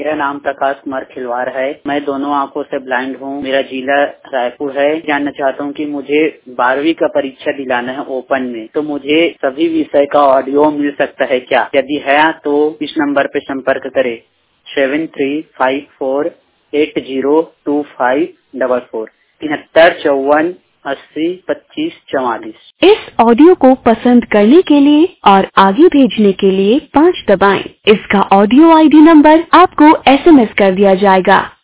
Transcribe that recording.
मेरा नाम प्रकाश कुमार खिलवाड़ है। मैं दोनों आंखों से ब्लाइंड हूँ। मेरा जिला रायपुर है। जानना चाहता हूँ कि मुझे 12वीं का परीक्षा दिलाना है ओपन में, तो मुझे सभी विषय का ऑडियो मिल सकता है क्या? यदि है तो इस नंबर पे संपर्क करें 7354802544 7354802544। इस ऑडियो को पसंद करने के लिए और आगे भेजने के लिए 5 दबाएं। इसका ऑडियो आईडी नंबर आपको SMS कर दिया जाएगा।